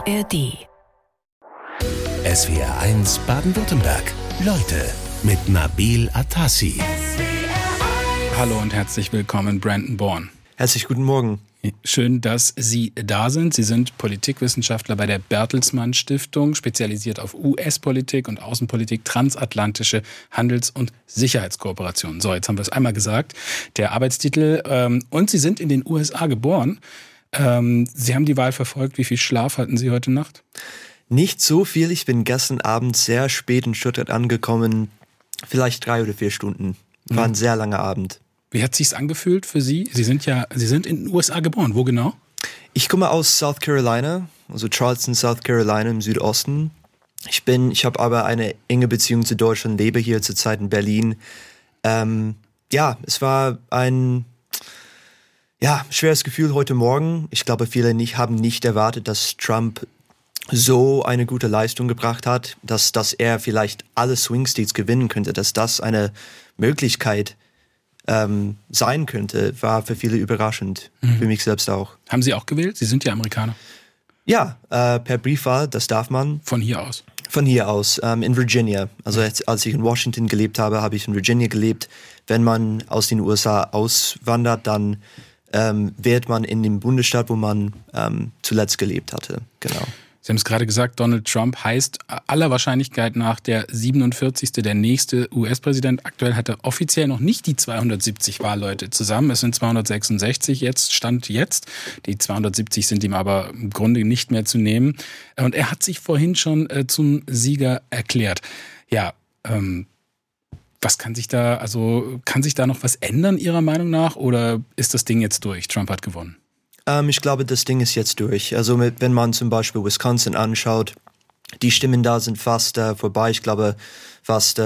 ARD. SWR1 Baden-Württemberg. Leute mit Nabil Atassi. Hallo und herzlich willkommen, Brandon Bourne. Herzlich guten Morgen. Schön, dass Sie da sind. Sie sind Politikwissenschaftler bei der Bertelsmann Stiftung, spezialisiert auf US-Politik und Außenpolitik, transatlantische Handels- und Sicherheitskooperation. So, jetzt haben wir es einmal gesagt. Der Arbeitstitel. Und Sie sind in den USA geboren. Sie haben die Wahl verfolgt. Wie viel Schlaf hatten Sie heute Nacht? Nicht so viel. Ich bin gestern Abend sehr spät in Stuttgart angekommen. Vielleicht 3 oder 4 Stunden. War ein sehr langer Abend. Wie hat es sich angefühlt für Sie? Sie sind in den USA geboren. Wo genau? Ich komme aus South Carolina, also Charleston, South Carolina im Südosten. Ich habe aber eine enge Beziehung zu Deutschland, lebe hier zurzeit in Berlin. Es war ein schweres Gefühl heute Morgen. Ich glaube, viele haben nicht erwartet, dass Trump so eine gute Leistung gebracht hat, dass er vielleicht alle Swing States gewinnen könnte, dass das eine Möglichkeit sein könnte, war für viele überraschend. Für mich selbst auch. Haben Sie auch gewählt? Sie sind ja Amerikaner. Ja, per Briefwahl, das darf man. Von hier aus? Von hier aus, in Virginia. Also als ich in Washington gelebt habe, habe ich in Virginia gelebt. Wenn man aus den USA auswandert, dann wählt man in dem Bundesstaat, wo man zuletzt gelebt hatte. Genau. Sie haben es gerade gesagt, Donald Trump heißt aller Wahrscheinlichkeit nach der 47. der nächste US-Präsident. Aktuell hat er offiziell noch nicht die 270 Wahlleute zusammen. Es sind 266 Stand jetzt. Die 270 sind ihm aber im Grunde nicht mehr zu nehmen. Und er hat sich vorhin schon zum Sieger erklärt. Ja, was kann sich da noch was ändern Ihrer Meinung nach? Oder ist das Ding jetzt durch? Trump hat gewonnen. Ich glaube, das Ding ist jetzt durch. Also wenn man zum Beispiel Wisconsin anschaut, die Stimmen da sind fast vorbei. Ich glaube, fast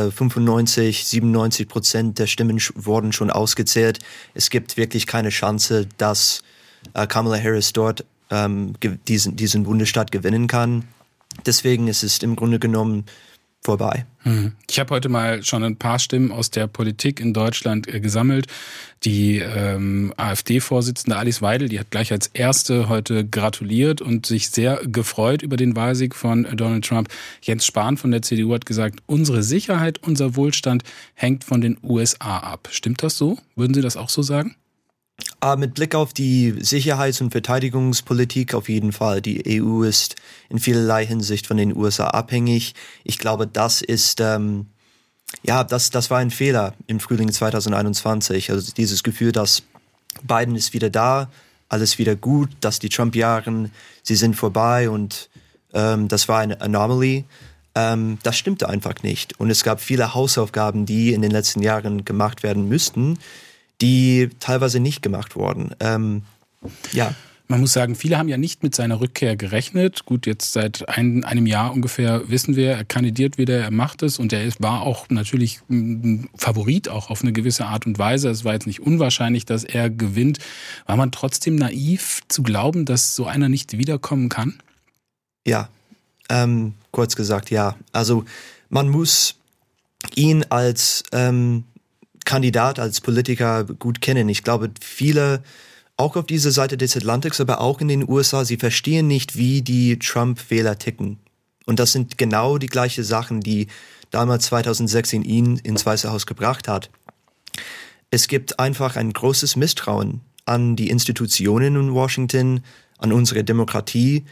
95-97% der Stimmen wurden schon ausgezählt. Es gibt wirklich keine Chance, dass Kamala Harris dort diesen Bundesstaat gewinnen kann. Deswegen ist es im Grunde genommen vorbei. Ich habe heute mal schon ein paar Stimmen aus der Politik in Deutschland gesammelt. Die AfD-Vorsitzende Alice Weidel, die hat gleich als erste heute gratuliert und sich sehr gefreut über den Wahlsieg von Donald Trump. Jens Spahn von der CDU hat gesagt, unsere Sicherheit, unser Wohlstand hängt von den USA ab. Stimmt das so? Würden Sie das auch so sagen? Mit Blick auf die Sicherheits- und Verteidigungspolitik auf jeden Fall. Die EU ist in vielerlei Hinsicht von den USA abhängig. Ich glaube, das ist, das war ein Fehler im Frühling 2021. Also dieses Gefühl, dass Biden ist wieder da, alles wieder gut, dass die Trump-Jahren, sie sind vorbei und das war eine Anomaly. Das stimmte einfach nicht. Und es gab viele Hausaufgaben, die in den letzten Jahren gemacht werden müssten, die teilweise nicht gemacht wurden. Man muss sagen, viele haben ja nicht mit seiner Rückkehr gerechnet. Gut, jetzt seit einem Jahr ungefähr wissen wir, er kandidiert wieder, er macht es und er war auch natürlich ein Favorit, auch auf eine gewisse Art und Weise. Es war jetzt nicht unwahrscheinlich, dass er gewinnt. War man trotzdem naiv zu glauben, dass so einer nicht wiederkommen kann? Ja, kurz gesagt, ja. Also man muss ihn als Kandidat, als Politiker gut kennen. Ich glaube, viele, auch auf dieser Seite des Atlantiks, aber auch in den USA, sie verstehen nicht, wie die Trump-Wähler ticken. Und das sind genau die gleichen Sachen, die damals 2016 ihn ins Weiße Haus gebracht hat. Es gibt einfach ein großes Misstrauen an die Institutionen in Washington, an unsere Demokratie.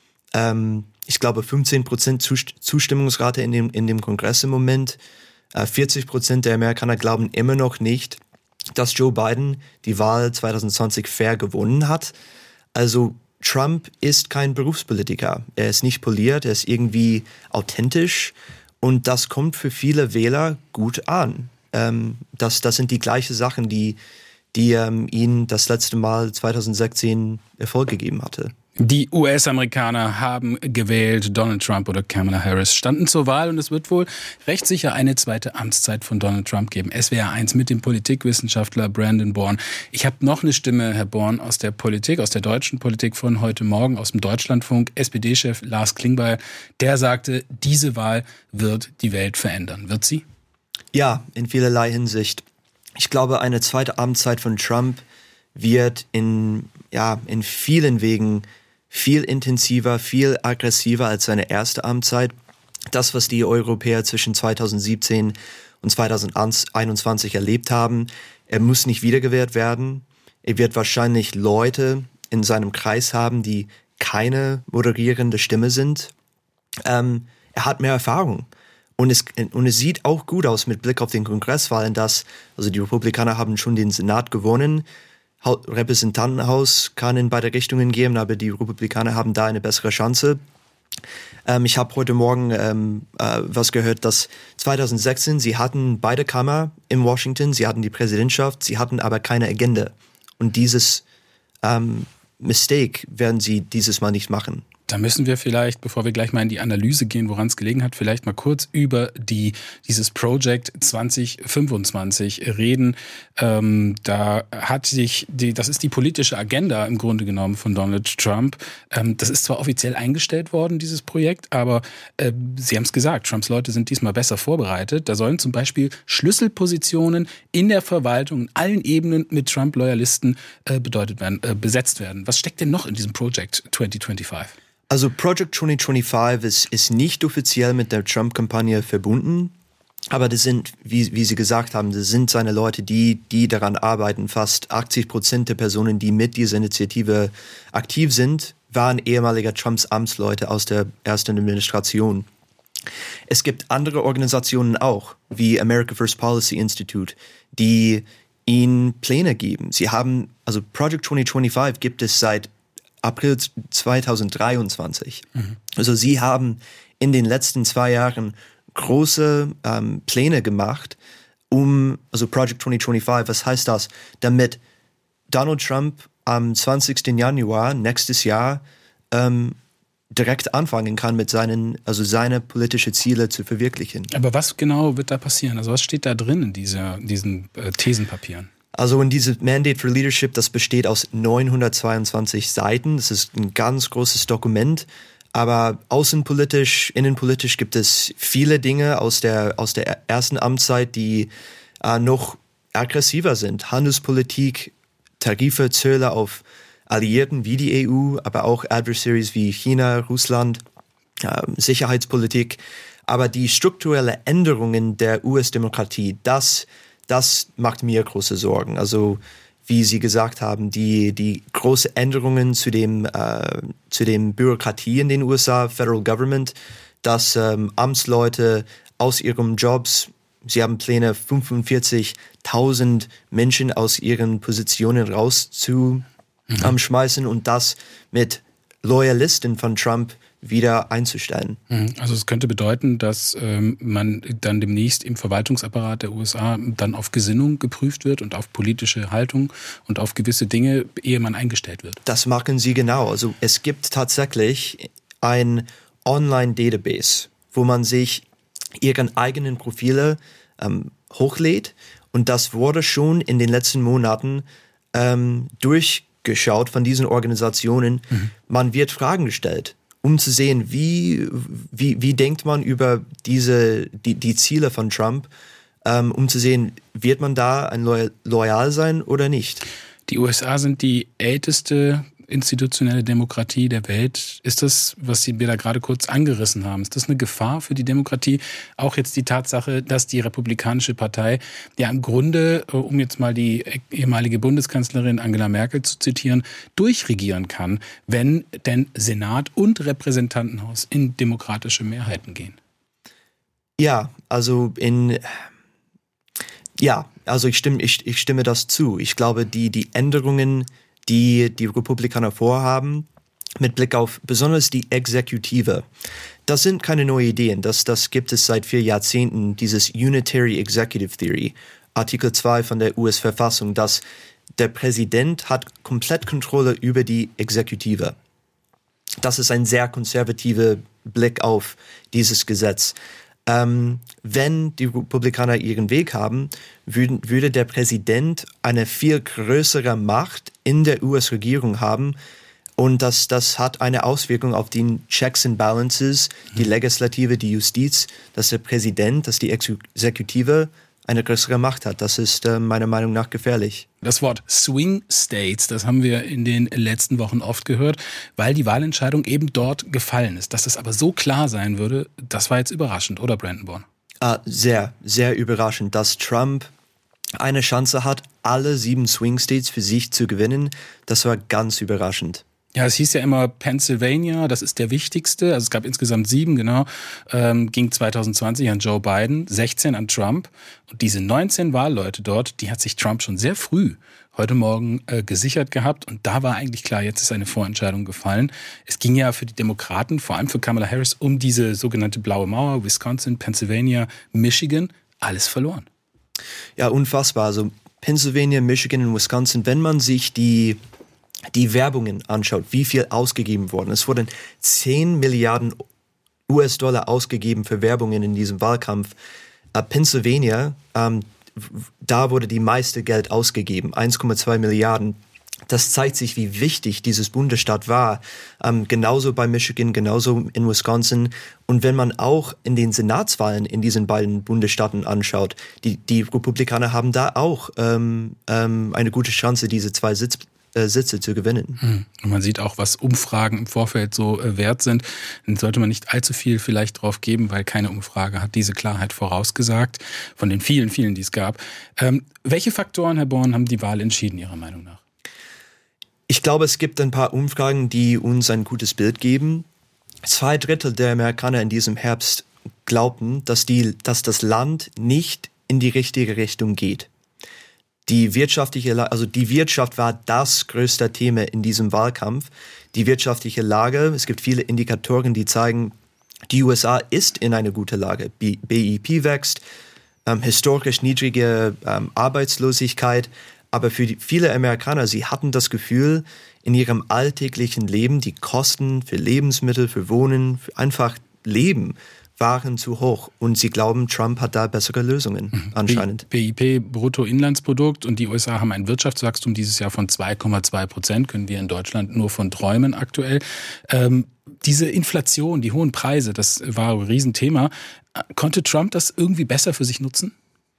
Ich glaube, 15% Zustimmungsrate in dem Kongress im Moment. 40% der Amerikaner glauben immer noch nicht, dass Joe Biden die Wahl 2020 fair gewonnen hat. Also Trump ist kein Berufspolitiker. Er ist nicht poliert, er ist irgendwie authentisch und das kommt für viele Wähler gut an. Das sind die gleichen Sachen, die ihn das letzte Mal 2016 Erfolg gegeben hatte. Die US-Amerikaner haben gewählt, Donald Trump oder Kamala Harris standen zur Wahl und es wird wohl recht sicher eine zweite Amtszeit von Donald Trump geben. SWR1 mit dem Politikwissenschaftler Brandon Bourne. Ich habe noch eine Stimme, Herr Bourne, aus der Politik, aus der deutschen Politik von heute Morgen, aus dem Deutschlandfunk. SPD-Chef Lars Klingbeil, der sagte, diese Wahl wird die Welt verändern. Wird sie? Ja, in vielerlei Hinsicht. Ich glaube, eine zweite Amtszeit von Trump wird in vielen Wegen viel intensiver, viel aggressiver als seine erste Amtszeit. Das, was die Europäer zwischen 2017 und 2021 erlebt haben, er muss nicht wiedergewählt werden. Er wird wahrscheinlich Leute in seinem Kreis haben, die keine moderierende Stimme sind. Er hat mehr Erfahrung. Und es sieht auch gut aus mit Blick auf den Kongresswahlen, also die Republikaner haben schon den Senat gewonnen. Repräsentantenhaus kann in beide Richtungen gehen, aber die Republikaner haben da eine bessere Chance. Ich habe heute Morgen was gehört, dass 2016, sie hatten beide Kammern in Washington, sie hatten die Präsidentschaft, sie hatten aber keine Agenda. Und dieses Mistake werden sie dieses Mal nicht machen. Da müssen wir vielleicht, bevor wir gleich mal in die Analyse gehen, woran es gelegen hat, vielleicht mal kurz über dieses Project 2025 reden. Da hat sich das ist die politische Agenda im Grunde genommen von Donald Trump. Das ist zwar offiziell eingestellt worden, dieses Projekt, aber Sie haben es gesagt, Trumps Leute sind diesmal besser vorbereitet. Da sollen zum Beispiel Schlüsselpositionen in der Verwaltung, in allen Ebenen mit Trump-Loyalisten besetzt werden. Was steckt denn noch in diesem Project 2025? Also Project 2025 ist nicht offiziell mit der Trump-Kampagne verbunden, aber das sind, wie Sie gesagt haben, das sind seine Leute, die daran arbeiten. Fast 80% der Personen, die mit dieser Initiative aktiv sind, waren ehemaliger Trumps Amtsleute aus der ersten Administration. Es gibt andere Organisationen auch, wie America First Policy Institute, die ihnen Pläne geben. Also Project 2025 gibt es seit April 2023. Also sie haben in den letzten 2 Jahren große Pläne gemacht, also Project 2025, was heißt das? Damit Donald Trump am 20. Januar nächstes Jahr direkt anfangen kann, mit seine politischen Ziele zu verwirklichen. Aber was genau wird da passieren? Also was steht da drin in diesen Thesenpapieren? Also in diesem Mandate for Leadership, das besteht aus 922 Seiten. Das ist ein ganz großes Dokument. Aber außenpolitisch, innenpolitisch gibt es viele Dinge aus der ersten Amtszeit, die noch aggressiver sind. Handelspolitik, Tarife, Zölle auf Alliierten wie die EU, aber auch Adversaries wie China, Russland, Sicherheitspolitik. Aber die strukturellen Änderungen der US-Demokratie, das macht mir große Sorgen. Also wie Sie gesagt haben, die großen Änderungen zu dem Bürokratie in den USA, Federal Government, dass Amtsleute aus ihren Jobs, sie haben Pläne, 45.000 Menschen aus ihren Positionen rauszuschmeißen und das mit Loyalisten von Trump wieder einzustellen. Also es könnte bedeuten, dass man dann demnächst im Verwaltungsapparat der USA dann auf Gesinnung geprüft wird und auf politische Haltung und auf gewisse Dinge, ehe man eingestellt wird. Das machen sie genau. Also es gibt tatsächlich ein Online-Database, wo man sich ihren eigenen Profile hochlädt und das wurde schon in den letzten Monaten durchgeschaut von diesen Organisationen. Man wird Fragen gestellt, um zu sehen, wie denkt man über die Ziele von Trump, um zu sehen, wird man da loyal sein oder nicht. Die USA sind die älteste institutionelle Demokratie der Welt. Ist das, was Sie mir da gerade kurz angerissen haben, ist das eine Gefahr für die Demokratie? Auch jetzt die Tatsache, dass die Republikanische Partei ja im Grunde, um jetzt mal die ehemalige Bundeskanzlerin Angela Merkel zu zitieren, durchregieren kann, wenn denn Senat und Repräsentantenhaus in demokratische Mehrheiten gehen? Ja, also ich stimme das zu. Ich glaube, die Änderungen, die Republikaner vorhaben, mit Blick auf besonders die Exekutive, das sind keine neuen Ideen. Das gibt es seit 4 Jahrzehnten, dieses Unitary Executive Theory, Artikel 2 von der US-Verfassung, dass der Präsident hat komplett Kontrolle über die Exekutive. Das ist ein sehr konservativer Blick auf dieses Gesetz. Wenn die Republikaner ihren Weg haben, würde der Präsident eine viel größere Macht in der US-Regierung haben und das hat eine Auswirkung auf die Checks and Balances, die Legislative, die Justiz, dass der Präsident, dass die Exekutive eine größere Macht hat. Das ist meiner Meinung nach gefährlich. Das Wort Swing States, das haben wir in den letzten Wochen oft gehört, weil die Wahlentscheidung eben dort gefallen ist. Dass es aber so klar sein würde, das war jetzt überraschend, oder Brandon Bourne? Sehr, sehr überraschend, dass Trump eine Chance hat, alle 7 Swing States für sich zu gewinnen. Das war ganz überraschend. Ja, es hieß ja immer Pennsylvania, das ist der wichtigste. Also es gab insgesamt 7, genau. Ging 2020 an Joe Biden, 16 an Trump. Und diese 19 Wahlleute dort, die hat sich Trump schon sehr früh heute Morgen gesichert gehabt. Und da war eigentlich klar, jetzt ist eine Vorentscheidung gefallen. Es ging ja für die Demokraten, vor allem für Kamala Harris, um diese sogenannte blaue Mauer, Wisconsin, Pennsylvania, Michigan, alles verloren. Ja, unfassbar. Also Pennsylvania, Michigan und Wisconsin, wenn man sich die Werbungen anschaut, wie viel ausgegeben worden. Es wurden 10 Milliarden US-Dollar ausgegeben für Werbungen in diesem Wahlkampf. Pennsylvania, da wurde die meiste Geld ausgegeben, 1,2 Milliarden. Das zeigt sich, wie wichtig dieses Bundesstaat war. Genauso bei Michigan, genauso in Wisconsin. Und wenn man auch in den Senatswahlen in diesen beiden Bundesstaaten anschaut, die Republikaner haben da auch eine gute Chance, diese 2 Sitze zu gewinnen. Und man sieht auch, was Umfragen im Vorfeld so wert sind. Dann sollte man nicht allzu viel vielleicht drauf geben, weil keine Umfrage hat diese Klarheit vorausgesagt, von den vielen, vielen, die es gab. Welche Faktoren, Herr Bourne, haben die Wahl entschieden, Ihrer Meinung nach? Ich glaube, es gibt ein paar Umfragen, die uns ein gutes Bild geben. 2/3 der Amerikaner in diesem Herbst glaubten, dass das Land nicht in die richtige Richtung geht. Die Wirtschaft war das größte Thema in diesem Wahlkampf. Die wirtschaftliche Lage, es gibt viele Indikatoren, die zeigen, die USA ist in einer guten Lage. BIP wächst, historisch niedrige Arbeitslosigkeit. Aber für viele Amerikaner, sie hatten das Gefühl, in ihrem alltäglichen Leben, die Kosten für Lebensmittel, für Wohnen, für einfach Leben waren zu hoch. Und sie glauben, Trump hat da bessere Lösungen anscheinend. BIP, Bruttoinlandsprodukt, und die USA haben ein Wirtschaftswachstum dieses Jahr von 2,2%, können wir in Deutschland nur von träumen aktuell. Diese Inflation, die hohen Preise, das war ein Riesenthema. Konnte Trump das irgendwie besser für sich nutzen?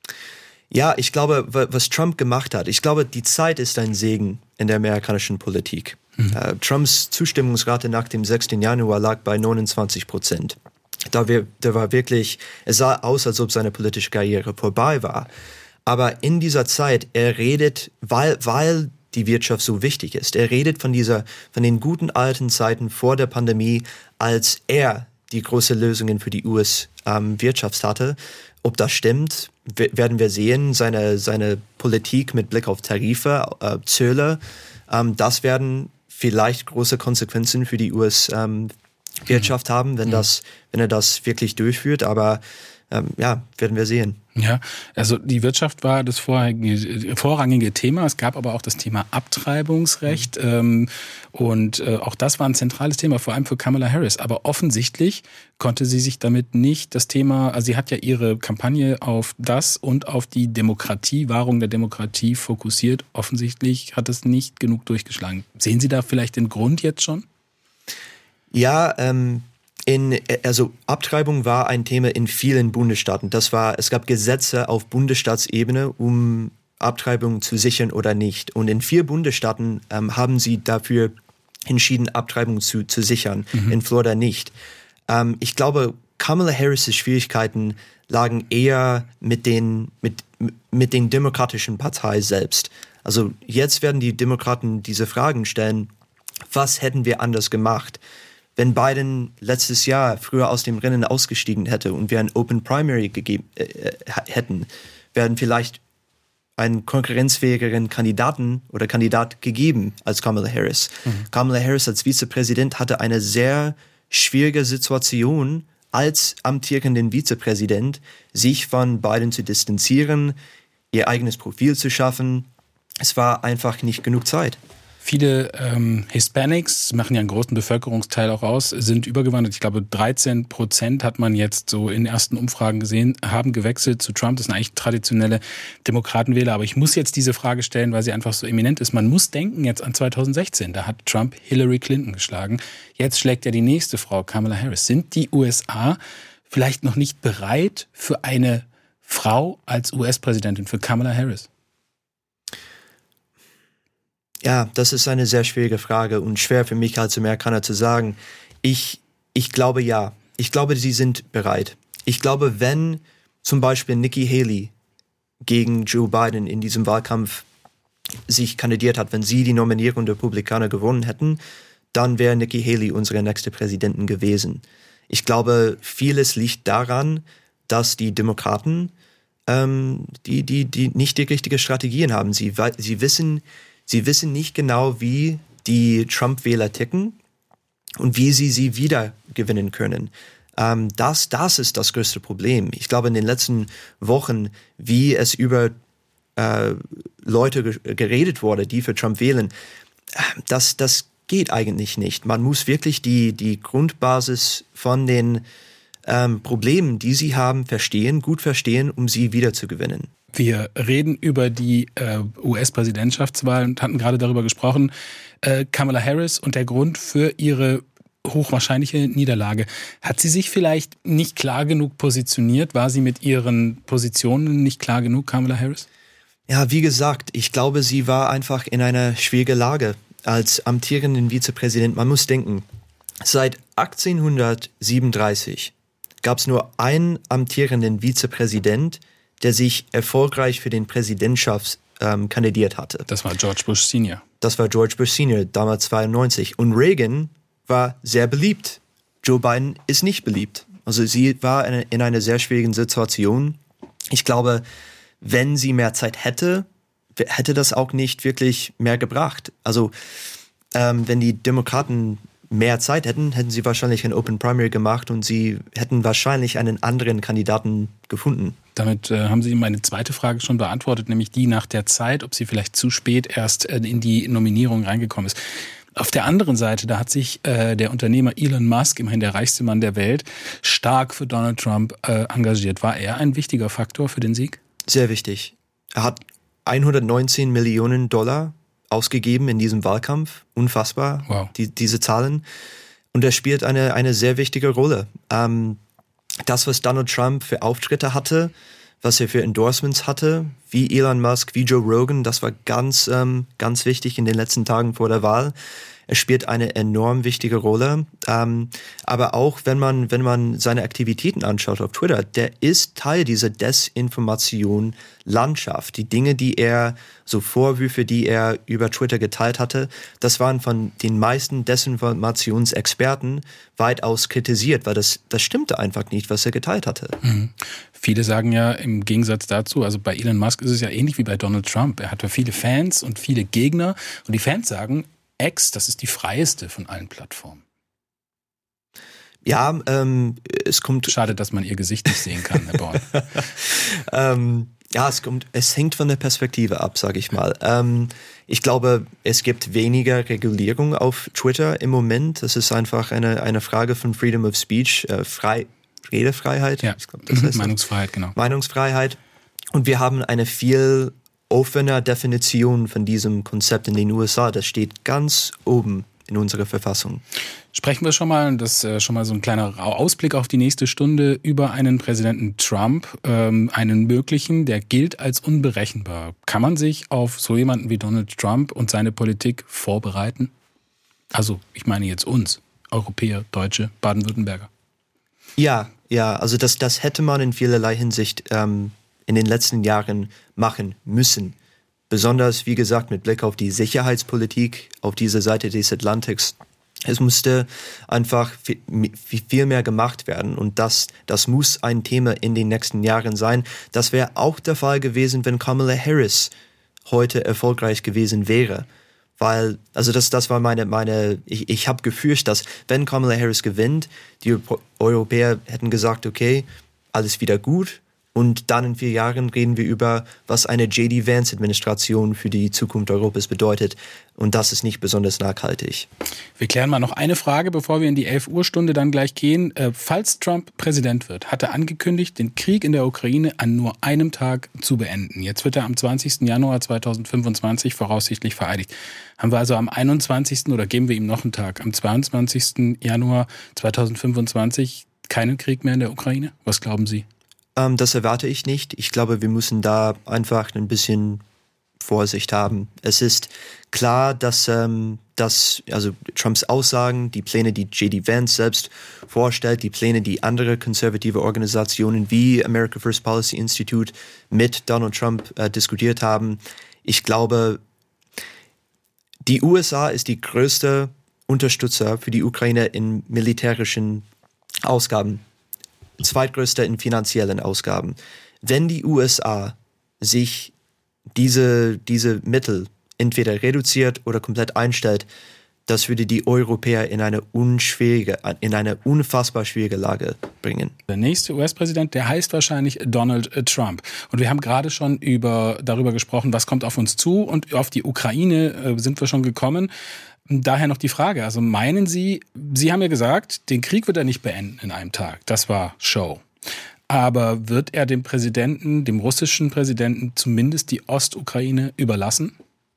Ja, ich glaube, was Trump gemacht hat, ich glaube, die Zeit ist ein Segen in der amerikanischen Politik. Trumps Zustimmungsrate nach dem 6. Januar lag bei 29%. Der war wirklich, es sah aus, als ob seine politische Karriere vorbei war. Aber in dieser Zeit, er redet, weil die Wirtschaft so wichtig ist, er redet von den guten alten Zeiten vor der Pandemie, als er die große Lösungen für die US-Wirtschaft hatte. Ob das stimmt, werden wir sehen. Seine Politik mit Blick auf Tarife, Zölle, das werden vielleicht große Konsequenzen für die US-Wirtschaft haben, wenn er das wirklich durchführt. Aber werden wir sehen. Ja, also die Wirtschaft war das vorrangige Thema. Es gab aber auch das Thema Abtreibungsrecht. Und auch das war ein zentrales Thema, vor allem für Kamala Harris. Aber offensichtlich konnte sie sich damit nicht das Thema, also sie hat ja ihre Kampagne auf das und auf die Demokratie, Wahrung der Demokratie fokussiert. Offensichtlich hat es nicht genug durchgeschlagen. Sehen Sie da vielleicht den Grund jetzt schon? Ja, also Abtreibung war ein Thema in vielen Bundesstaaten. Es gab Gesetze auf Bundesstaatsebene, um Abtreibung zu sichern oder nicht. Und in 4 Bundesstaaten haben sie dafür entschieden, Abtreibung zu sichern. In Florida nicht. Ich glaube, Kamala Harris' Schwierigkeiten lagen eher mit den demokratischen Partei selbst. Also jetzt werden die Demokraten diese Fragen stellen: Was hätten wir anders gemacht? Wenn Biden letztes Jahr früher aus dem Rennen ausgestiegen hätte und wir ein Open Primary hätten, werden vielleicht einen konkurrenzfähigeren Kandidat gegeben als Kamala Harris. Kamala Harris als Vizepräsident hatte eine sehr schwierige Situation, als amtierenden Vizepräsident sich von Biden zu distanzieren, ihr eigenes Profil zu schaffen. Es war einfach nicht genug Zeit. Viele Hispanics, machen ja einen großen Bevölkerungsteil auch aus, sind übergewandert. Ich glaube, 13% hat man jetzt so in ersten Umfragen gesehen, haben gewechselt zu Trump. Das sind eigentlich traditionelle Demokratenwähler. Aber ich muss jetzt diese Frage stellen, weil sie einfach so eminent ist. Man muss denken jetzt an 2016. Da hat Trump Hillary Clinton geschlagen. Jetzt schlägt ja die nächste Frau, Kamala Harris. Sind die USA vielleicht noch nicht bereit für eine Frau als US-Präsidentin für Kamala Harris? Ja, das ist eine sehr schwierige Frage und schwer für mich als Amerikaner zu sagen. Ich glaube ja. Ich glaube, sie sind bereit. Ich glaube, wenn zum Beispiel Nikki Haley gegen Joe Biden in diesem Wahlkampf sich kandidiert hat, wenn sie die Nominierung der Republikaner gewonnen hätten, dann wäre Nikki Haley unsere nächste Präsidentin gewesen. Ich glaube, vieles liegt daran, dass die Demokraten die nicht die richtige Strategien haben. Sie wissen nicht genau, wie die Trump-Wähler ticken und wie sie wieder gewinnen können. Das ist das größte Problem. Ich glaube, in den letzten Wochen, wie es über Leute geredet wurde, die für Trump wählen, das geht eigentlich nicht. Man muss wirklich die Grundbasis von den Problemen, die sie haben, gut verstehen, um sie wieder zu gewinnen. Wir reden über die US-Präsidentschaftswahl und hatten gerade darüber gesprochen, Kamala Harris und der Grund für ihre hochwahrscheinliche Niederlage. Hat sie sich vielleicht nicht klar genug positioniert? War sie mit ihren Positionen nicht klar genug, Kamala Harris? Ja, wie gesagt, ich glaube, sie war einfach in einer schwierigen Lage als amtierenden Vizepräsident. Man muss denken, seit 1837 gab es nur einen amtierenden Vizepräsident, der sich erfolgreich für den Präsidentschaft kandidiert hatte. Das war George Bush Senior. Das war George Bush Senior, damals 92. Und Reagan war sehr beliebt. Joe Biden ist nicht beliebt. Also sie war in einer sehr schwierigen Situation. Ich glaube, wenn sie mehr Zeit hätte das auch nicht wirklich mehr gebracht. Also wenn die Demokraten mehr Zeit hätten sie wahrscheinlich ein Open Primary gemacht und sie hätten wahrscheinlich einen anderen Kandidaten gefunden. Damit haben Sie meine zweite Frage schon beantwortet, nämlich die nach der Zeit, ob sie vielleicht zu spät erst in die Nominierung reingekommen ist. Auf der anderen Seite, da hat sich der Unternehmer Elon Musk, immerhin der reichste Mann der Welt, stark für Donald Trump engagiert. War er ein wichtiger Faktor für den Sieg? Sehr wichtig. Er hat 119 Millionen Dollar ausgegeben in diesem Wahlkampf. Unfassbar, wow. Diese Zahlen. Und er spielt eine sehr wichtige Rolle. Das, was Donald Trump für Auftritte hatte, was er für Endorsements hatte, wie Elon Musk, wie Joe Rogan, das war ganz wichtig in den letzten Tagen vor der Wahl. Er spielt eine enorm wichtige Rolle. Aber auch, wenn man seine Aktivitäten anschaut auf Twitter, der ist Teil dieser Desinformation-Landschaft. Die Dinge, Vorwürfe, die er über Twitter geteilt hatte, das waren von den meisten Desinformationsexperten weitaus kritisiert, weil das stimmte einfach nicht, was er geteilt hatte. Mhm. Viele sagen ja im Gegensatz dazu, also bei Elon Musk ist es ja ähnlich wie bei Donald Trump. Er hatte viele Fans und viele Gegner und die Fans sagen, X, das ist die freieste von allen Plattformen. Ja, es kommt... Schade, dass man ihr Gesicht nicht sehen kann, Herr Born. Es hängt von der Perspektive ab, sage ich mal. Ich glaube, es gibt weniger Regulierung auf Twitter im Moment. Es ist einfach eine Frage von Freedom of Speech, Redefreiheit. Ja, ich glaub, das heißt Meinungsfreiheit, genau. Meinungsfreiheit. Und wir haben eine viel offene Definition von diesem Konzept in den USA. Das steht ganz oben in unserer Verfassung. Sprechen wir schon mal, das ist schon mal so ein kleiner Ausblick auf die nächste Stunde, über einen Präsidenten Trump, einen möglichen, der gilt als unberechenbar. Kann man sich auf so jemanden wie Donald Trump und seine Politik vorbereiten? Also, ich meine jetzt uns, Europäer, Deutsche, Baden-Württemberger. Ja, also das hätte man in vielerlei Hinsicht in den letzten Jahren machen müssen. Besonders, wie gesagt, mit Blick auf die Sicherheitspolitik auf dieser Seite des Atlantiks. Es musste einfach viel mehr gemacht werden und das muss ein Thema in den nächsten Jahren sein. Das wäre auch der Fall gewesen, wenn Kamala Harris heute erfolgreich gewesen wäre. Weil, also das war ich habe gefürchtet, dass wenn Kamala Harris gewinnt, die Europäer hätten gesagt, okay, alles wieder gut. Und dann in 4 Jahren reden wir über, was eine J.D. Vance-Administration für die Zukunft Europas bedeutet. Und das ist nicht besonders nachhaltig. Wir klären mal noch eine Frage, bevor wir in die 11-Uhr-Stunde dann gleich gehen. Falls Trump Präsident wird, hat er angekündigt, den Krieg in der Ukraine an nur einem Tag zu beenden. Jetzt wird er am 20. Januar 2025 voraussichtlich vereidigt. Haben wir also am 21. oder geben wir ihm noch einen Tag, am 22. Januar 2025 keinen Krieg mehr in der Ukraine? Was glauben Sie? das erwarte ich nicht. Ich glaube, wir müssen da einfach ein bisschen Vorsicht haben. Es ist klar, dass also Trumps Aussagen, die Pläne, die J.D. Vance selbst vorstellt, die Pläne, die andere konservative Organisationen wie America First Policy Institute mit Donald Trump diskutiert haben. Ich glaube, die USA ist die größte Unterstützer für die Ukraine in militärischen Ausgaben, zweitgrößte in finanziellen Ausgaben. Wenn die USA sich diese Mittel entweder reduziert oder komplett einstellt, das würde die Europäer in eine unfassbar schwierige Lage bringen. Der nächste US-Präsident, der heißt wahrscheinlich Donald Trump. Und wir haben gerade schon darüber gesprochen, was kommt auf uns zu, und auf die Ukraine sind wir schon gekommen. Daher noch die Frage, also meinen Sie haben ja gesagt, den Krieg wird er nicht beenden in einem Tag. Das war Show. Aber wird er dem russischen Präsidenten, zumindest die Ostukraine überlassen?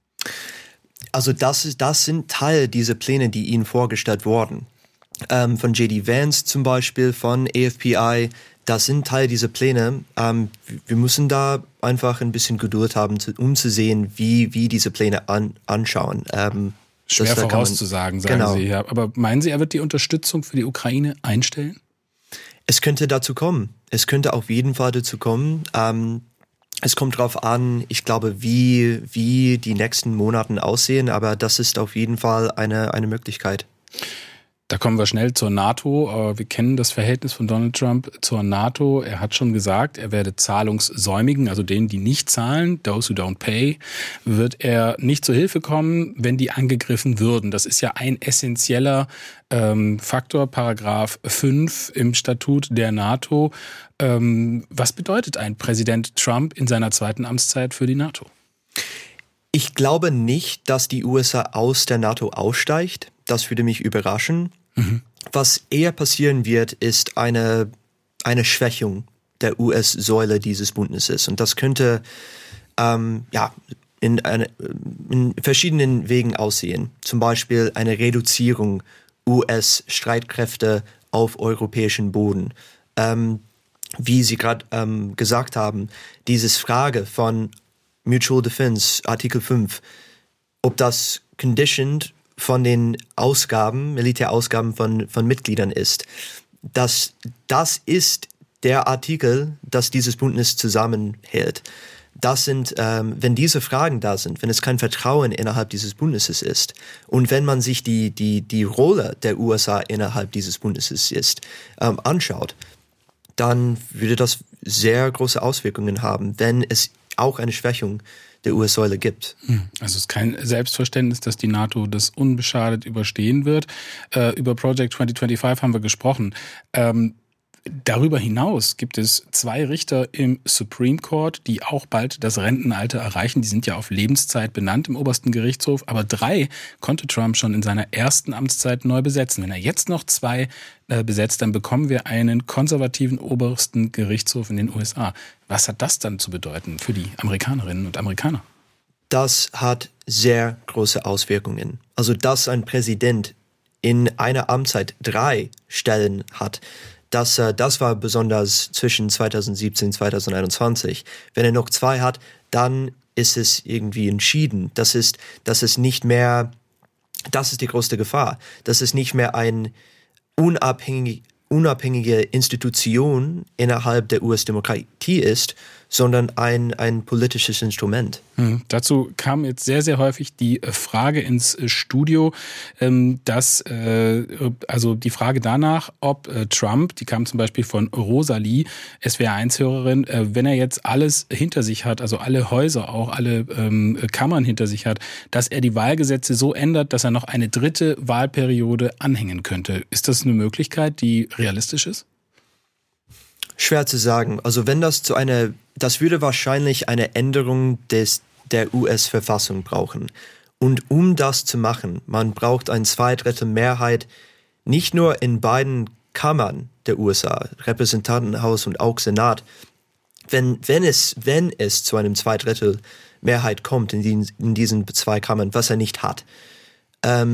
Also das sind Teil dieser Pläne, die Ihnen vorgestellt wurden. Von J.D. Vance zum Beispiel, von AFPI, das sind Teil dieser Pläne. Wir müssen da einfach ein bisschen Geduld haben, um zu sehen, wie diese Pläne anschauen. Schwer vorauszusagen, sagen Sie. Ja. Aber meinen Sie, er wird die Unterstützung für die Ukraine einstellen? Es könnte dazu kommen. Es könnte auf jeden Fall dazu kommen. Es kommt darauf an, ich glaube, wie die nächsten Monate aussehen, aber das ist auf jeden Fall eine Möglichkeit. Da kommen wir schnell zur NATO. Wir kennen das Verhältnis von Donald Trump zur NATO. Er hat schon gesagt, er werde Zahlungssäumigen, also denen, die nicht zahlen, those who don't pay, wird er nicht zur Hilfe kommen, wenn die angegriffen würden. Das ist ja ein essentieller Faktor, Paragraph 5 im Statut der NATO. Was bedeutet ein Präsident Trump in seiner zweiten Amtszeit für die NATO? Ich glaube nicht, dass die USA aus der NATO aussteigt. Das würde mich überraschen. Mhm. Was eher passieren wird, ist eine Schwächung der US-Säule dieses Bündnisses. Und das könnte in verschiedenen Wegen aussehen. Zum Beispiel eine Reduzierung US-Streitkräfte auf europäischen Boden. Wie Sie gerade gesagt haben, diese Frage von Mutual Defense, Artikel 5, ob das conditioned von den Militärausgaben von Mitgliedern ist. Das ist der Artikel, das dieses Bündnis zusammenhält. Das sind, wenn diese Fragen da sind, wenn es kein Vertrauen innerhalb dieses Bündnisses ist und wenn man sich die Rolle der USA innerhalb dieses Bündnisses anschaut, dann würde das sehr große Auswirkungen haben, wenn es auch eine Schwächung der US-Säule gibt. Also es ist kein Selbstverständnis, dass die NATO das unbeschadet überstehen wird. Über Project 2025 haben wir gesprochen. Darüber hinaus gibt es 2 Richter im Supreme Court, die auch bald das Rentenalter erreichen. Die sind ja auf Lebenszeit benannt im obersten Gerichtshof. Aber 3 konnte Trump schon in seiner ersten Amtszeit neu besetzen. Wenn er jetzt noch 2 besetzt, dann bekommen wir einen konservativen obersten Gerichtshof in den USA. Was hat das dann zu bedeuten für die Amerikanerinnen und Amerikaner? Das hat sehr große Auswirkungen. Also, dass ein Präsident in einer Amtszeit 3 Stellen hat, das war besonders zwischen 2017 und 2021. Wenn er noch 2 hat, dann ist es irgendwie entschieden. Das ist nicht mehr, das ist die größte Gefahr. Das ist nicht mehr ein unabhängige Institution innerhalb der US-Demokratie ist, sondern ein politisches Instrument. Dazu kam jetzt sehr, sehr häufig die Frage ins Studio, also die Frage danach, ob Trump, die kam zum Beispiel von Rosalie, SWR1-Hörerin, wenn er jetzt alles hinter sich hat, also alle Häuser auch, alle Kammern hinter sich hat, dass er die Wahlgesetze so ändert, dass er noch eine 3. Wahlperiode anhängen könnte. Ist das eine Möglichkeit, die realistisch ist? Schwer zu sagen. Also wenn das würde wahrscheinlich eine Änderung der US-Verfassung brauchen. Und um das zu machen, man braucht eine 2/3 Mehrheit, nicht nur in beiden Kammern der USA, Repräsentantenhaus und auch Senat. Wenn es zu einem 2/3 Mehrheit kommt in diesen 2 Kammern, was er nicht hat,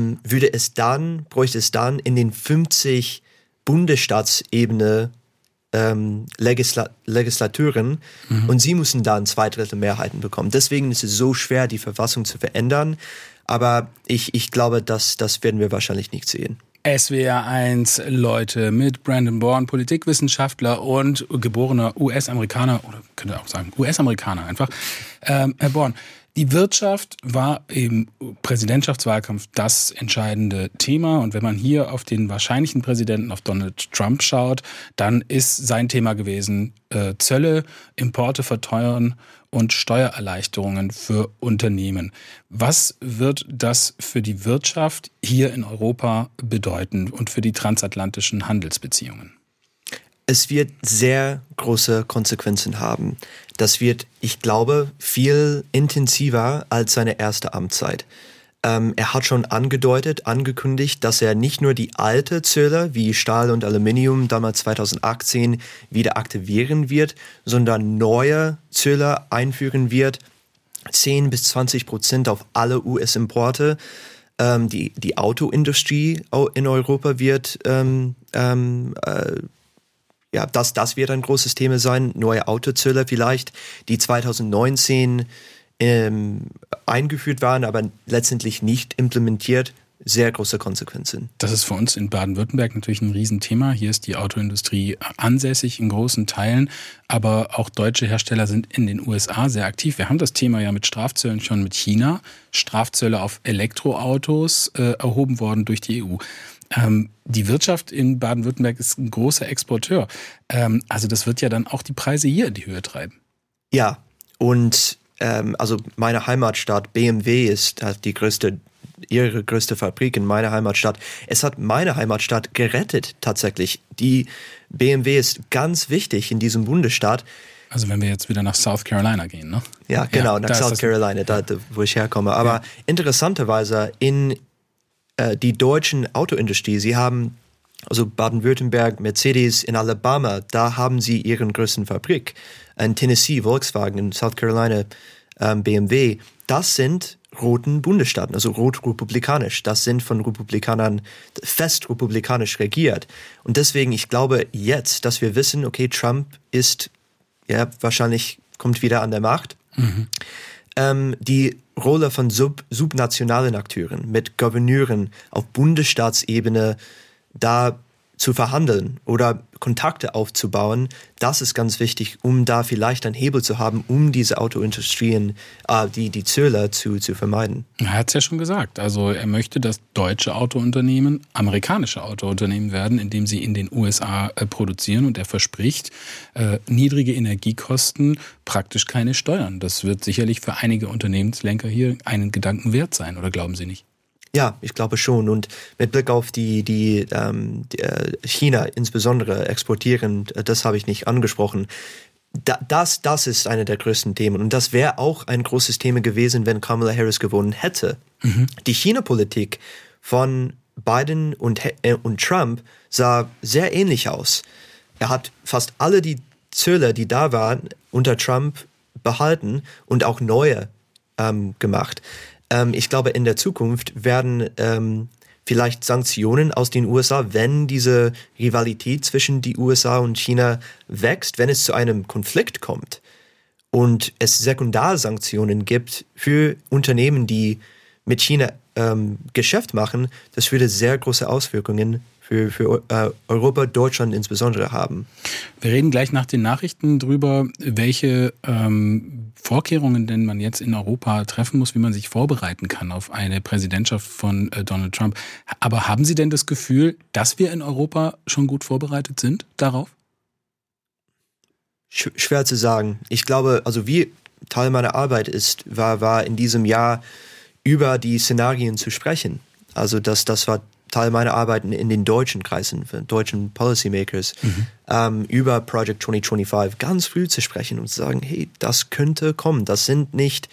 bräuchte es dann in den 50 Bundesstaatsebene Legislaturen und sie müssen dann 2/3 Mehrheiten bekommen. Deswegen ist es so schwer, die Verfassung zu verändern. Aber ich glaube, das werden wir wahrscheinlich nicht sehen. SWR1 Leute mit Brandon Bourne, Politikwissenschaftler und geborener US-Amerikaner, oder könnte auch sagen US-Amerikaner einfach. Herr Bourne, die Wirtschaft war im Präsidentschaftswahlkampf das entscheidende Thema. Und wenn man hier auf den wahrscheinlichen Präsidenten, auf Donald Trump schaut, dann ist sein Thema gewesen, Zölle, Importe verteuern und Steuererleichterungen für Unternehmen. Was wird das für die Wirtschaft hier in Europa bedeuten und für die transatlantischen Handelsbeziehungen? Es wird sehr große Konsequenzen haben. Das wird, ich glaube, viel intensiver als seine erste Amtszeit. Er hat schon angekündigt, dass er nicht nur die alte Zölle wie Stahl und Aluminium damals 2018 wieder aktivieren wird, sondern neue Zölle einführen wird, 10-20% auf alle US-Importe. Die Autoindustrie in Europa wird das wird ein großes Thema sein. Neue Autozölle vielleicht, die 2019 eingeführt waren, aber letztendlich nicht implementiert. Sehr große Konsequenzen. Das ist für uns in Baden-Württemberg natürlich ein Riesenthema. Hier ist die Autoindustrie ansässig in großen Teilen, aber auch deutsche Hersteller sind in den USA sehr aktiv. Wir haben das Thema ja mit Strafzöllen schon mit China. Strafzölle auf Elektroautos erhoben worden durch die EU. Die Wirtschaft in Baden-Württemberg ist ein großer Exporteur. Also das wird ja dann auch die Preise hier in die Höhe treiben. Ja, und also meine Heimatstadt BMW hat ihre größte Fabrik in meiner Heimatstadt. Es hat meine Heimatstadt gerettet tatsächlich. Die BMW ist ganz wichtig in diesem Bundesstaat. Also wenn wir jetzt wieder nach South Carolina gehen, ne? Ja, genau, nach South Carolina, da wo ich herkomme. Aber interessanterweise in die deutschen Autoindustrie, sie haben, also Baden-Württemberg, Mercedes, in Alabama, da haben sie ihren größten Fabrik. In Tennessee, Volkswagen, in South Carolina, BMW. Das sind roten Bundesstaaten, also rot-republikanisch. Das sind von Republikanern fest republikanisch regiert. Und deswegen, ich glaube jetzt, dass wir wissen, okay, Trump ist, ja, wahrscheinlich kommt wieder an der Macht. Die Rolle von subnationalen Akteuren mit Gouverneuren auf Bundesstaatsebene da zu verhandeln oder Kontakte aufzubauen, das ist ganz wichtig, um da vielleicht einen Hebel zu haben, um diese Autoindustrien, die Zölle zu vermeiden. Er hat es ja schon gesagt. Also er möchte, dass deutsche Autounternehmen amerikanische Autounternehmen werden, indem sie in den USA produzieren. Und er verspricht niedrige Energiekosten, praktisch keine Steuern. Das wird sicherlich für einige Unternehmenslenker hier einen Gedanken wert sein. Oder glauben Sie nicht? Ja, ich glaube schon. Und mit Blick auf die China insbesondere exportieren, das habe ich nicht angesprochen. Das ist eine der größten Themen. Und das wäre auch ein großes Thema gewesen, wenn Kamala Harris gewonnen hätte. Die China-Politik von Biden und Trump sah sehr ähnlich aus. Er hat fast alle die Zölle, die da waren, unter Trump behalten und auch neue gemacht. Ich glaube, in der Zukunft werden vielleicht Sanktionen aus den USA, wenn diese Rivalität zwischen die USA und China wächst, wenn es zu einem Konflikt kommt und es Sekundarsanktionen gibt für Unternehmen, die mit China Geschäft machen, das würde sehr große Auswirkungen für Europa, Deutschland insbesondere haben. Wir reden gleich nach den Nachrichten drüber, welche Vorkehrungen denn man jetzt in Europa treffen muss, wie man sich vorbereiten kann auf eine Präsidentschaft von Donald Trump. Aber haben Sie denn das Gefühl, dass wir in Europa schon gut vorbereitet sind darauf? Schwer zu sagen. Ich glaube, also wie Teil meiner Arbeit war in diesem Jahr über die Szenarien zu sprechen. Also das war Teil meiner Arbeit in den deutschen Kreisen, deutschen Policymakers, über Project 2025 ganz früh zu sprechen und zu sagen, hey, das könnte kommen, das ist nicht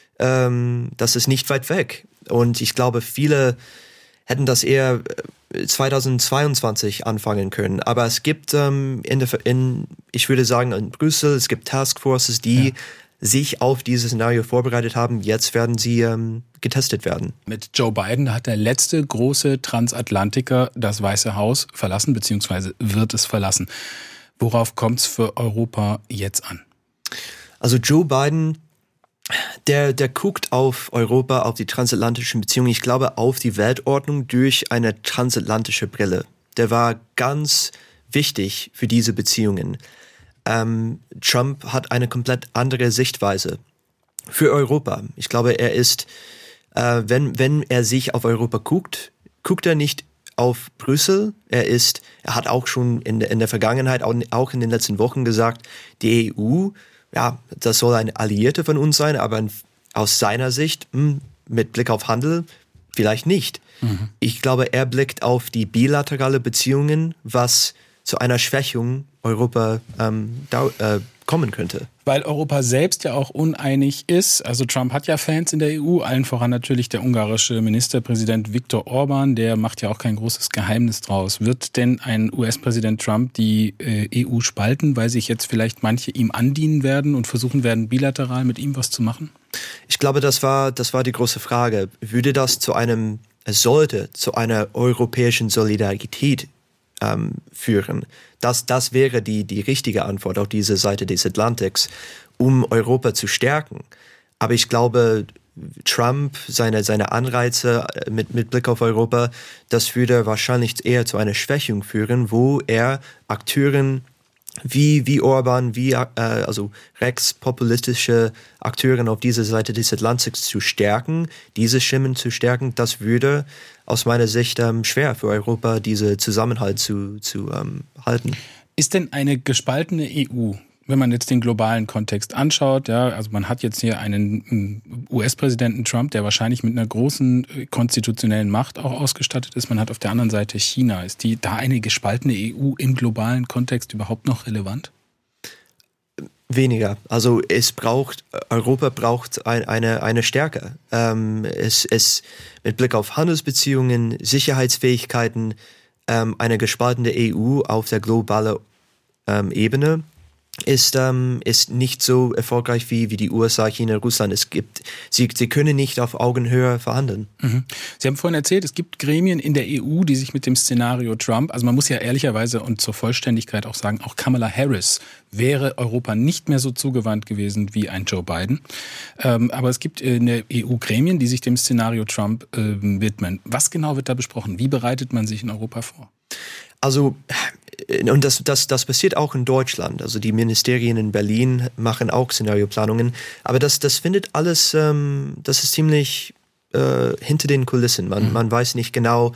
weit weg. Und ich glaube, viele hätten das eher 2022 anfangen können. Aber es gibt ich würde sagen, in Brüssel, es gibt Taskforces, die sich auf dieses Szenario vorbereitet haben. Jetzt werden sie getestet werden. Mit Joe Biden hat der letzte große Transatlantiker das Weiße Haus verlassen, beziehungsweise wird es verlassen. Worauf kommt es für Europa jetzt an? Also Joe Biden, der guckt auf Europa, auf die transatlantischen Beziehungen, ich glaube auf die Weltordnung durch eine transatlantische Brille. Der war ganz wichtig für diese Beziehungen. Trump hat eine komplett andere Sichtweise für Europa. Ich glaube, er ist, wenn er sich auf Europa guckt er nicht auf Brüssel. Er hat auch schon in der Vergangenheit, auch in den letzten Wochen gesagt, die EU, ja, das soll eine Alliierte von uns sein, aber aus seiner Sicht, mit Blick auf Handel, vielleicht nicht. Mhm. Ich glaube, er blickt auf die bilaterale Beziehungen, was zu einer Schwächung Europa kommen könnte. Weil Europa selbst ja auch uneinig ist. Also Trump hat ja Fans in der EU, allen voran natürlich der ungarische Ministerpräsident Viktor Orban, der macht ja auch kein großes Geheimnis draus. Wird denn ein US-Präsident Trump die EU spalten, weil sich jetzt vielleicht manche ihm andienen werden und versuchen werden, bilateral mit ihm was zu machen? Ich glaube, das war die große Frage. Es sollte zu einer europäischen Solidarität führen. Das wäre die richtige Antwort auf diese Seite des Atlantiks, um Europa zu stärken. Aber ich glaube, Trump, seine Anreize mit Blick auf Europa, das würde wahrscheinlich eher zu einer Schwächung führen, wo er Akteuren wie Orban, also rechtspopulistische Akteuren auf dieser Seite des Atlantiks zu stärken, diese Stimmen zu stärken, das würde aus meiner Sicht schwer für Europa, diese Zusammenhalt zu halten. Ist denn eine gespaltene EU, wenn man jetzt den globalen Kontext anschaut, ja, also man hat jetzt hier einen US-Präsidenten Trump, der wahrscheinlich mit einer großen konstitutionellen Macht auch ausgestattet ist. Man hat auf der anderen Seite China. Ist da eine gespaltene EU im globalen Kontext überhaupt noch relevant? Weniger. Also Europa braucht eine Stärke. Mit Blick auf Handelsbeziehungen, Sicherheitsfähigkeiten, eine gespaltene EU auf der globalen Ebene ist nicht so erfolgreich wie die USA, China, Russland. Sie können nicht auf Augenhöhe verhandeln. Mhm. Sie haben vorhin erzählt, es gibt Gremien in der EU, die sich mit dem Szenario Trump, also man muss ja ehrlicherweise und zur Vollständigkeit auch sagen, auch Kamala Harris wäre Europa nicht mehr so zugewandt gewesen wie ein Joe Biden. Aber es gibt in der EU Gremien, die sich dem Szenario Trump widmen. Was genau wird da besprochen? Wie bereitet man sich in Europa vor? Also, und das passiert auch in Deutschland. Also die Ministerien in Berlin machen auch Szenarioplanungen. Aber das findet alles, das ist ziemlich hinter den Kulissen. Man weiß nicht genau,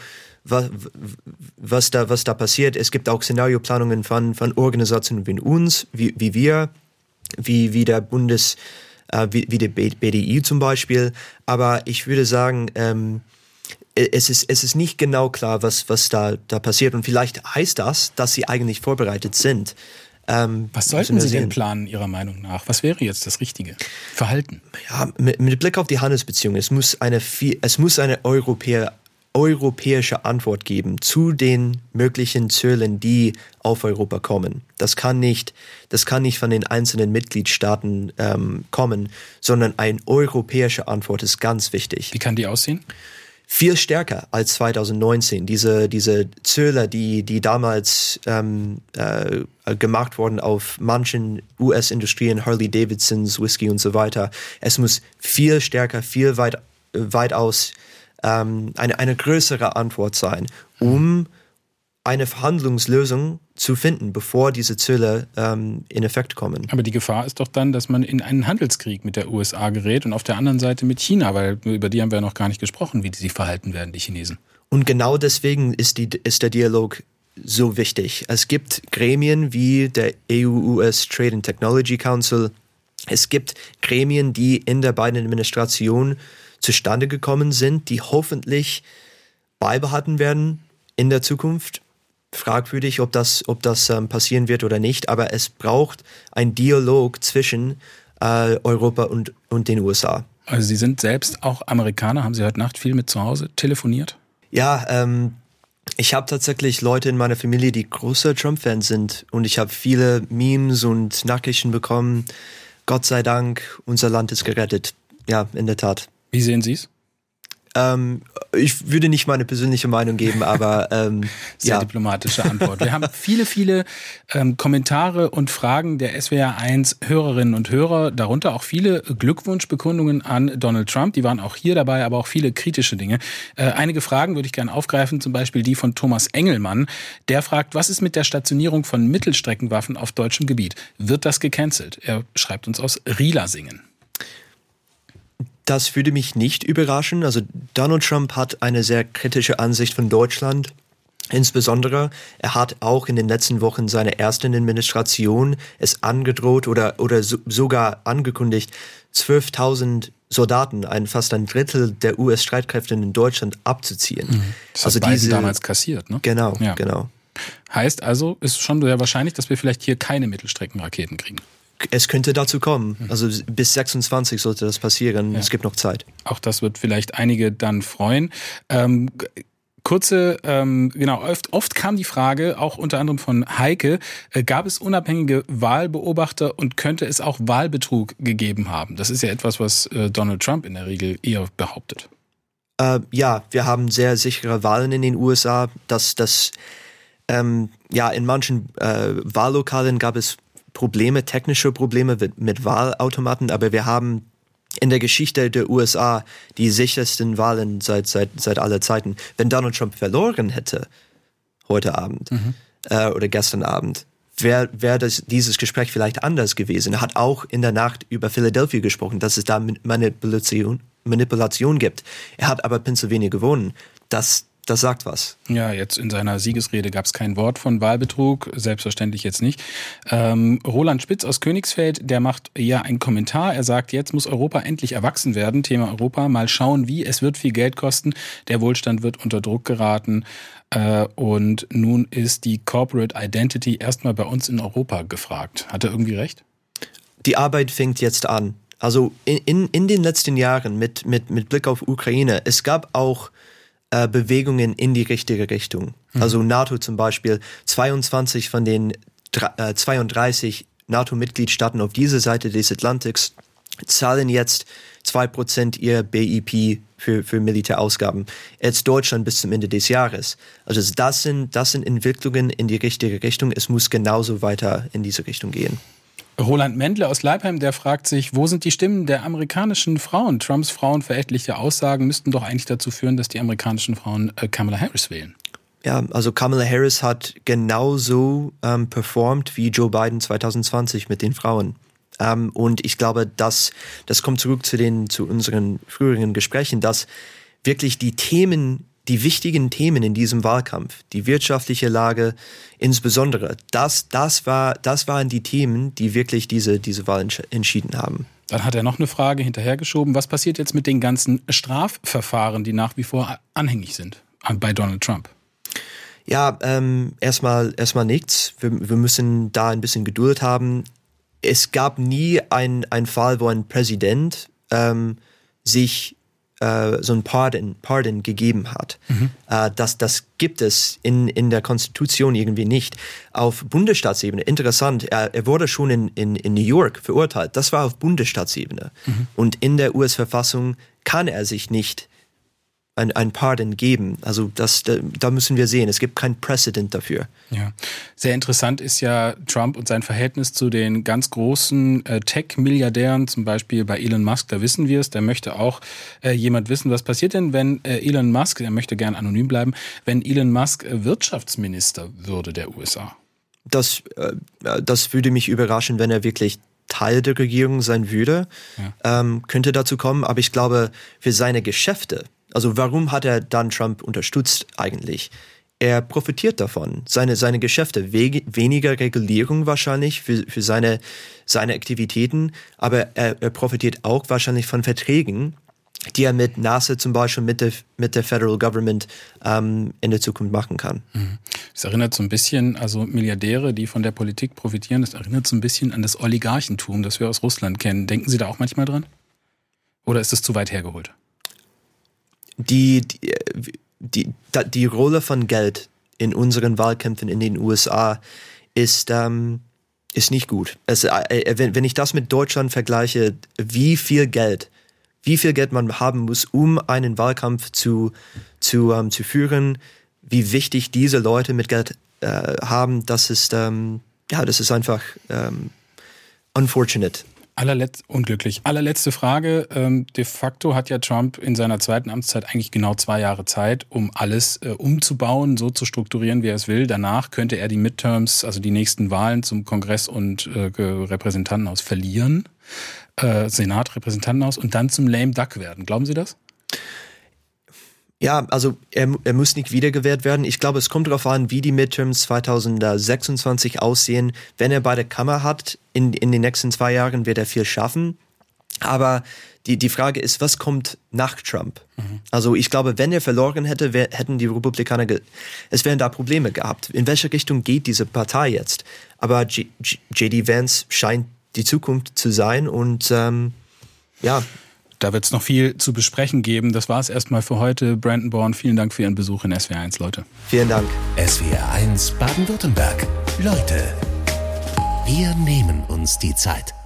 was da passiert. Es gibt auch Szenarioplanungen von Organisationen wie uns, wie wir, wie der wie der BDI zum Beispiel. Aber ich würde sagen, es ist nicht genau klar, was da passiert. Und vielleicht heißt das, dass sie eigentlich vorbereitet sind. Was sollten Sie denn planen, Ihrer Meinung nach? Was wäre jetzt das richtige Verhalten? Ja, mit Blick auf die Handelsbeziehungen, es muss eine europäische Antwort geben zu den möglichen Zöllen, die auf Europa kommen. Das kann nicht von den einzelnen Mitgliedstaaten kommen, sondern eine europäische Antwort ist ganz wichtig. Wie kann die aussehen? Viel stärker als 2019. Diese Zölle, die damals gemacht wurden auf manchen US-Industrien, Harley-Davidsons, Whisky und so weiter. Es muss viel stärker, viel weitaus eine größere Antwort sein, um eine Verhandlungslösung zu finden, bevor diese Zölle in Effekt kommen. Aber die Gefahr ist doch dann, dass man in einen Handelskrieg mit der USA gerät und auf der anderen Seite mit China, weil über die haben wir ja noch gar nicht gesprochen, wie die sich verhalten werden, die Chinesen. Und genau deswegen ist der Dialog so wichtig. Es gibt Gremien wie der EU-US Trade and Technology Council. Es gibt Gremien, die in der Biden-Administration zustande gekommen sind, die hoffentlich beibehalten werden in der Zukunft. Fragwürdig, ob das passieren wird oder nicht, aber es braucht einen Dialog zwischen Europa und den USA. Also Sie sind selbst auch Amerikaner, haben Sie heute Nacht viel mit zu Hause telefoniert? Ja, ich habe tatsächlich Leute in meiner Familie, die große Trump-Fans sind und ich habe viele Memes und Nachrichten bekommen. Gott sei Dank, unser Land ist gerettet. Ja, in der Tat. Wie sehen Sie es? Ich würde nicht meine persönliche Meinung geben, aber sehr diplomatische Antwort. Wir haben viele Kommentare und Fragen der SWR1 Hörerinnen und Hörer, darunter auch viele Glückwunschbekundungen an Donald Trump. Die waren auch hier dabei, aber auch viele kritische Dinge. Einige Fragen würde ich gerne aufgreifen, zum Beispiel die von Thomas Engelmann. Der fragt, was ist mit der Stationierung von Mittelstreckenwaffen auf deutschem Gebiet? Wird das gecancelt? Er schreibt uns aus Rielasingen. Das würde mich nicht überraschen. Also Donald Trump hat eine sehr kritische Ansicht von Deutschland. Insbesondere, er hat auch in den letzten Wochen seiner ersten Administration es angedroht oder sogar angekündigt, 12.000 Soldaten, fast ein Drittel der US-Streitkräfte in Deutschland abzuziehen. Das hat Biden damals kassiert, ne? Genau. Heißt also, ist schon sehr wahrscheinlich, dass wir vielleicht hier keine Mittelstreckenraketen kriegen. Es könnte dazu kommen. Also bis 26 sollte das passieren. Ja. Es gibt noch Zeit. Auch das wird vielleicht einige dann freuen. Oft kam die Frage, auch unter anderem von Heike, gab es unabhängige Wahlbeobachter und könnte es auch Wahlbetrug gegeben haben? Das ist ja etwas, was Donald Trump in der Regel eher behauptet. Ja, wir haben sehr sichere Wahlen in den USA. In manchen Wahllokalen gab es technische Probleme mit Wahlautomaten, aber wir haben in der Geschichte der USA die sichersten Wahlen seit aller Zeiten. Wenn Donald Trump verloren hätte heute Abend oder gestern Abend, wäre dieses Gespräch vielleicht anders gewesen. Er hat auch in der Nacht über Philadelphia gesprochen, dass es da Manipulation gibt. Er hat aber Pennsylvania gewonnen. Das sagt was. Ja, jetzt in seiner Siegesrede gab es kein Wort von Wahlbetrug, selbstverständlich jetzt nicht. Roland Spitz aus Königsfeld, der macht ja einen Kommentar. Er sagt, jetzt muss Europa endlich erwachsen werden. Thema Europa, mal schauen wie. Es wird viel Geld kosten. Der Wohlstand wird unter Druck geraten. Und nun ist die Corporate Identity erstmal bei uns in Europa gefragt. Hat er irgendwie recht? Die Arbeit fängt jetzt an. Also in den letzten Jahren mit Blick auf Ukraine, es gab auch Bewegungen in die richtige Richtung. Also NATO zum Beispiel, 22 von den 32 NATO-Mitgliedstaaten auf dieser Seite des Atlantiks zahlen jetzt 2% ihr BIP für Militärausgaben. Jetzt Deutschland bis zum Ende des Jahres. Also das sind Entwicklungen in die richtige Richtung. Es muss genauso weiter in diese Richtung gehen. Roland Mendle aus Leipheim, der fragt sich, wo sind die Stimmen der amerikanischen Frauen? Trumps frauenverächtliche Aussagen müssten doch eigentlich dazu führen, dass die amerikanischen Frauen Kamala Harris wählen. Ja, also Kamala Harris hat genauso performt wie Joe Biden 2020 mit den Frauen. Und ich glaube, das kommt zurück zu unseren früheren Gesprächen, dass wirklich die wichtigen Themen in diesem Wahlkampf, die wirtschaftliche Lage insbesondere, das waren die Themen, die wirklich diese Wahl entschieden haben. Dann hat er noch eine Frage hinterhergeschoben. Was passiert jetzt mit den ganzen Strafverfahren, die nach wie vor anhängig sind bei Donald Trump? Ja, erstmal nichts. Wir müssen da ein bisschen Geduld haben. Es gab nie einen Fall, wo ein Präsident sich so ein Pardon gegeben hat. Das gibt es in der Konstitution irgendwie nicht. Auf Bundesstaatsebene, interessant, er wurde schon in New York verurteilt. Das war auf Bundesstaatsebene. Und in der US-Verfassung kann er sich nicht ein Pardon geben. Also da müssen wir sehen, es gibt kein Precedent dafür. Ja, sehr interessant ist ja Trump und sein Verhältnis zu den ganz großen Tech-Milliardären, zum Beispiel bei Elon Musk, da wissen wir es, da möchte auch jemand wissen, was passiert denn, wenn Elon Musk, er möchte gern anonym bleiben, wenn Elon Musk Wirtschaftsminister würde der USA? Das würde mich überraschen, wenn er wirklich Teil der Regierung sein würde. Ja. Könnte dazu kommen, aber ich glaube, für seine Geschäfte, also warum hat er dann Trump unterstützt eigentlich? Er profitiert davon. Seine Geschäfte, weniger Regulierung wahrscheinlich für seine Aktivitäten, aber er profitiert auch wahrscheinlich von Verträgen, die er mit NASA zum Beispiel, mit der Federal Government in der Zukunft machen kann. Das erinnert so ein bisschen, also Milliardäre, die von der Politik profitieren, das erinnert so ein bisschen an das Oligarchentum, das wir aus Russland kennen. Denken Sie da auch manchmal dran? Oder ist das zu weit hergeholt? Die Rolle von Geld in unseren Wahlkämpfen in den USA ist nicht gut. Wenn ich das mit Deutschland vergleiche, wie viel Geld wie viel Geld man haben muss, um einen Wahlkampf zu führen, wie wichtig diese Leute mit Geld haben, das ist einfach unfortunate. Unglücklich. Allerletzte Frage. De facto hat ja Trump in seiner zweiten Amtszeit eigentlich genau 2 Jahre Zeit, um alles umzubauen, so zu strukturieren, wie er es will. Danach könnte er die Midterms, also die nächsten Wahlen zum Kongress und Repräsentantenhaus verlieren, Senat, Repräsentantenhaus, und dann zum lame duck werden. Glauben Sie das? Ja, also er muss nicht wiedergewählt werden. Ich glaube, es kommt darauf an, wie die Midterms 2026 aussehen. Wenn er beide Kammer hat, in den nächsten 2 Jahren wird er viel schaffen. Aber die Frage ist, was kommt nach Trump? Also ich glaube, wenn er verloren hätte, hätten die Republikaner, es wären da Probleme gehabt. In welche Richtung geht diese Partei jetzt? Aber J.D. Vance scheint die Zukunft zu sein und ja. Da wird es noch viel zu besprechen geben. Das war es erstmal für heute. Brandon Bourne, vielen Dank für Ihren Besuch in SWR1, Leute. Vielen Dank. SWR1 Baden-Württemberg. Leute, wir nehmen uns die Zeit.